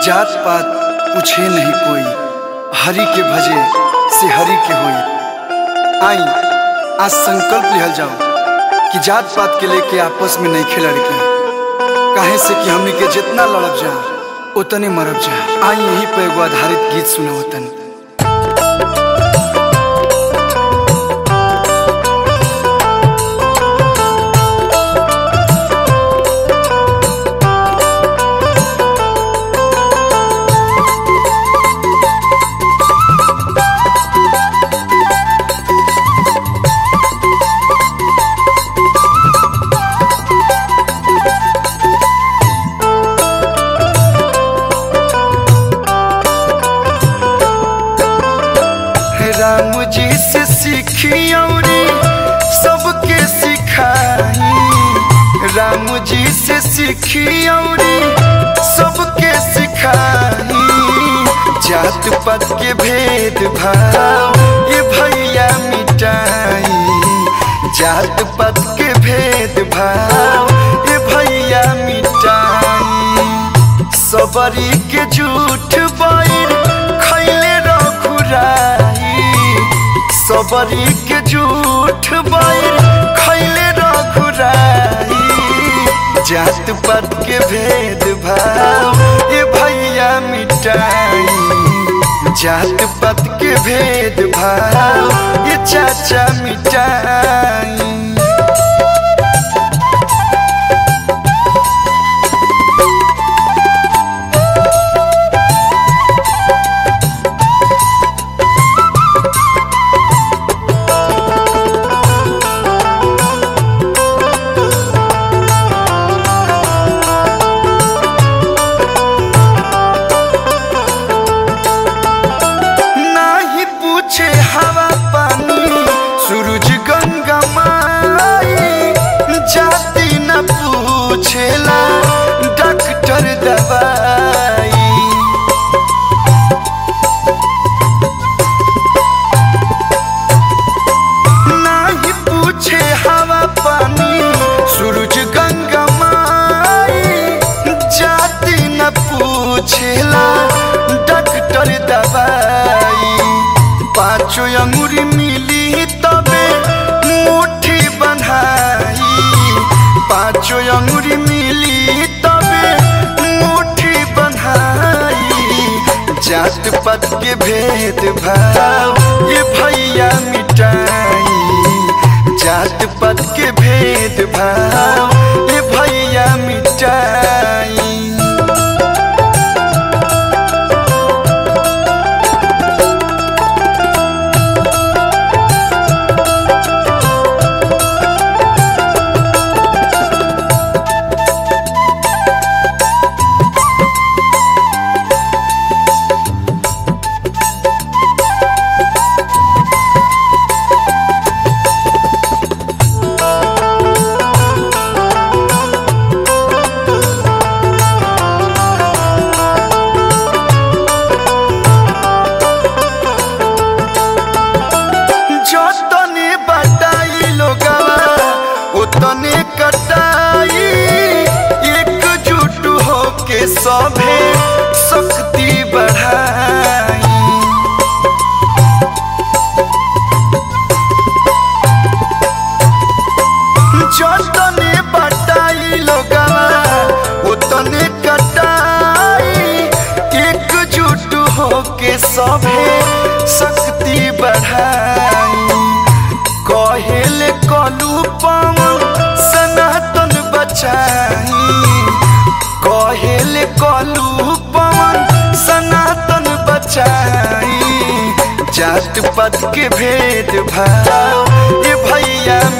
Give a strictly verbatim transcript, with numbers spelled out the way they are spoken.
जात पात पूछे नहीं कोई, हरि के भजे से हरि के होई। आई आज संकल्प लिहल जाओ कि जात पात के लेके आपस में नहीं खेल के, काहे से कि हमनी के जितना लड़ब जा उतने मरब जा। आई यही पे एगो आधारित गीत सुना वतन। राम जी से सीखी औरी सबके सिखाई, राम जी से सीखी औरी सबके सिखाई। जात पात के भेद भाव ये भैया मिटाई, जात पात के भेद भाव ये भैया मिटाई। सबरी के झूठ बैर खैले रघुराई, सबरी के झूठ बैर खैले रघुराई। जात पात के भेद भाव ये भैया मिटाई, जात पात के भेद भाव ये चाचा मिटाई। हवा पानी सूरज गंगा माई, जाति न पूछेला डॉक्टर दवाई। नहीं पूछे हवा पानी सूरज गंगा माई, जाति न पूछेला डॉक्टर दवाई। पाँचों अंगूरी मिली तबे मुट्ठी बन्हाई, पाँचों अंगूरी मिली तबे मुट्ठी बन्हाई। जात पात के भेद भाव ये भैया मिटाई, जात पात के भेद भाव ये भैया मिटाई। तने कटाई एकजुट होके सभे शक्ति बढ़ाई। जतने बटाई लोगवा उतने कटाई, एकजुट होके सभे शक्ति बढ़ाई। कहेले कलू पवन सनातन बचाई, कहेले कलू पवन सनातन बचाई। जात पात के भेद भाव ये भैया